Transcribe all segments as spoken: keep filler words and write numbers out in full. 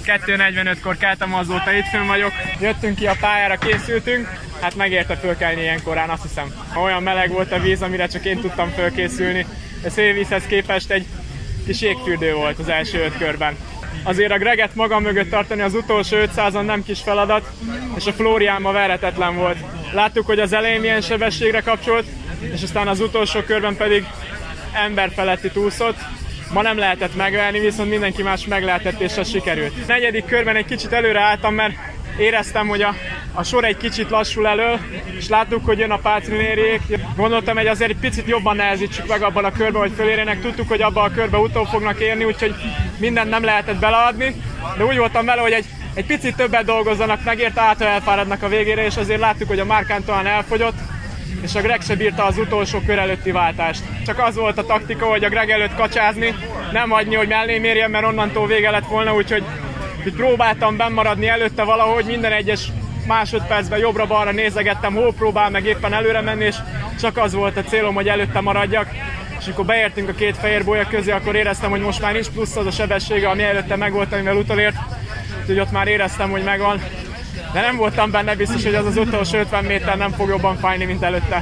kettő negyvenötkor keltem, azóta itt fönn vagyok. Jöttünk ki a pályára, készültünk. Hát megérte fölkelni ilyen korán, azt hiszem. Olyan meleg volt a víz, amire csak én tudtam fölkészülni. Ez félvízhez képest egy kis jégfürdő volt az első öt körben. Azért a Greget magam mögött tartani az utolsó ötszázon nem kis feladat, és a Florian ma verhetetlen volt. Láttuk, hogy az elején milyen sebességre kapcsolt, és aztán az utolsó körben pedig emberfeletti túlszott. Ma nem lehetett megverni, viszont mindenki más meg lehetett, és ez sikerült. A negyedik körben egy kicsit előre álltam, mert éreztem, hogy a, a sor egy kicsit lassul elől, és láttuk, hogy jön a Pátrinérék. Gondoltam, hogy azért egy picit jobban nehezítsük meg abban a körben, hogy fölérjenek. Tudtuk, hogy abban a körben utol fognak érni, úgyhogy mindent nem lehetett beleadni. De úgy voltam vele, hogy egy, egy picit többet dolgozzanak, megérte, át elfáradnak a végére, és azért láttuk, hogy a Márkán talán elfogyott, és a Greg se bírta az utolsó kör előtti váltást. Csak az volt a taktika, hogy a Greg előtt kacsázni, nem hagyni, hogy mellém érjen, mert onnantól vége lett volna, úgyhogy úgy próbáltam bennmaradni előtte valahogy, minden egyes másodpercben jobbra-balra nézegettem, hol próbál meg éppen előre menni, és csak az volt a célom, hogy előtte maradjak. És amikor beértünk a két fehér bolya közé, akkor éreztem, hogy most már nincs plusz az a sebessége, ami előtte megvolt, amivel utolért. Úgyhogy ott már éreztem, hogy megvan. De nem voltam benne biztos, hogy az az utolsó ötven méter nem fog jobban fájni, mint előtte.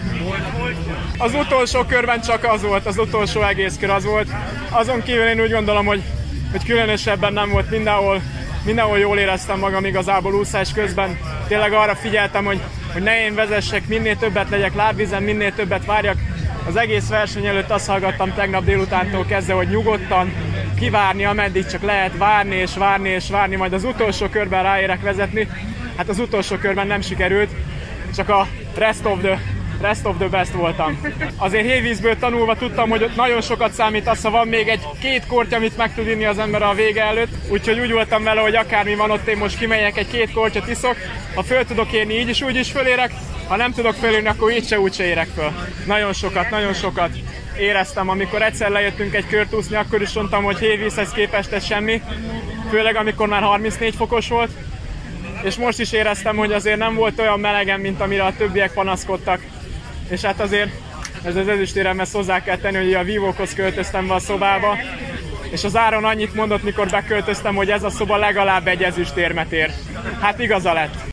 Az utolsó körben csak az volt, az utolsó egész kör az volt. Azon kívül én úgy gondolom, hogy, hogy különösebben nem volt mindenhol. Mindenhol jól éreztem magam igazából úszás közben. Tényleg arra figyeltem, hogy, hogy ne én vezessek, minél többet legyek lábvízen, minél többet várjak. Az egész verseny előtt azt hallgattam tegnap délutántól kezdve, hogy nyugodtan kivárni, ameddig csak lehet, várni és várni és várni, majd az utolsó körben ráérek vezetni. Hát az utolsó körben nem sikerült, csak a rest of the, rest of the best voltam. Azért hévízből tanulva tudtam, hogy ott nagyon sokat számít az, ha van még egy két kortya, amit meg tud inni az ember a vége előtt. Úgyhogy úgy voltam vele, hogy akármi van ott, én most kimegyek, egy két kortyot iszok. Ha föl tudok érni, így is úgy is fölérek. Ha nem tudok fölérni, akkor így se úgy se érek föl. Nagyon sokat, nagyon sokat éreztem, amikor egyszer lejöttünk egy kört úszni, akkor is mondtam, hogy hévízhez képest ez semmi. Főleg amikor már harmincnégy fokos volt. És most is éreztem, hogy azért nem volt olyan melegen, mint amire a többiek panaszkodtak. És hát azért ez az ezüstéremhez hozzá kell tenni, hogy a vívókhoz költöztem be a szobába. És az Áron annyit mondott, mikor beköltöztem, hogy ez a szoba legalább egy ezüstérmet ér. Hát igaza lett.